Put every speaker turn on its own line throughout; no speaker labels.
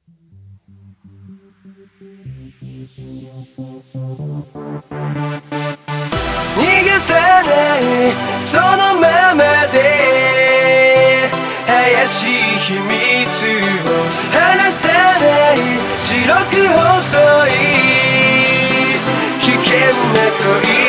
逃がさないそのままで怪しい秘密を離さない白く細い危険な恋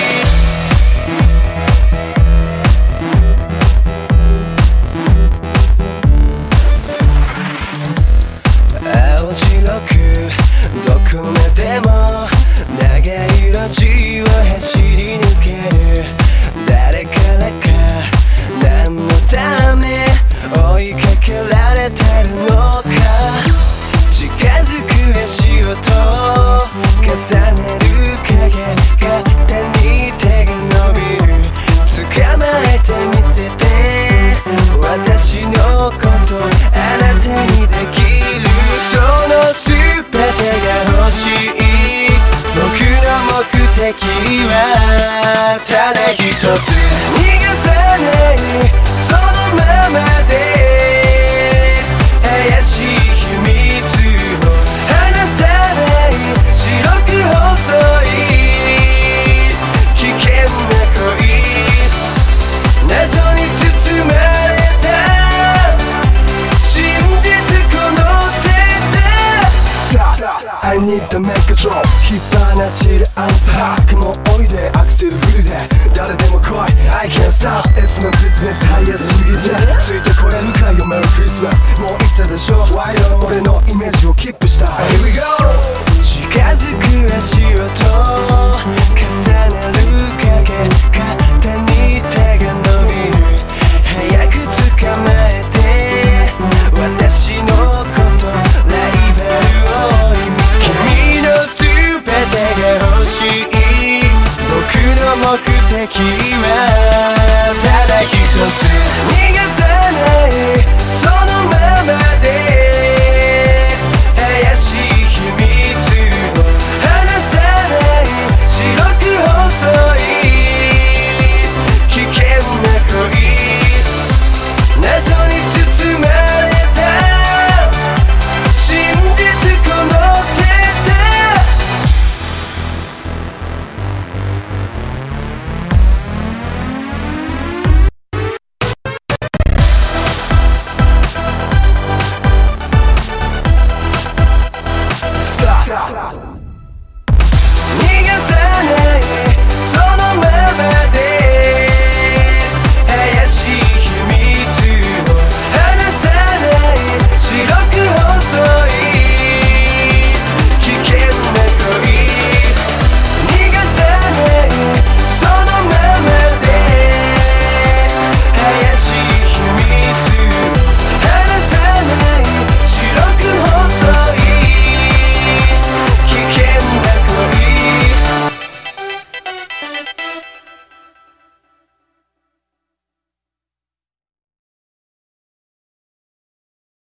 青白くどこまでも長い路地を走り抜ける誰からか何のため追いかけられてるのか近づく足音重ねる影勝手に手が伸びる捕まえてみせて私のことあなたにできるその全てが欲しい僕の目的はただ一つ逃がさないそのままで怪しい秘密を離さない白く細い危険な恋謎に包まれた真実この手でI need to make a drop 引っ放ちるアンサー雲おいでアクセルフルで誰でも来い I can't stop It's my business 早すぎてついてこれるかよ America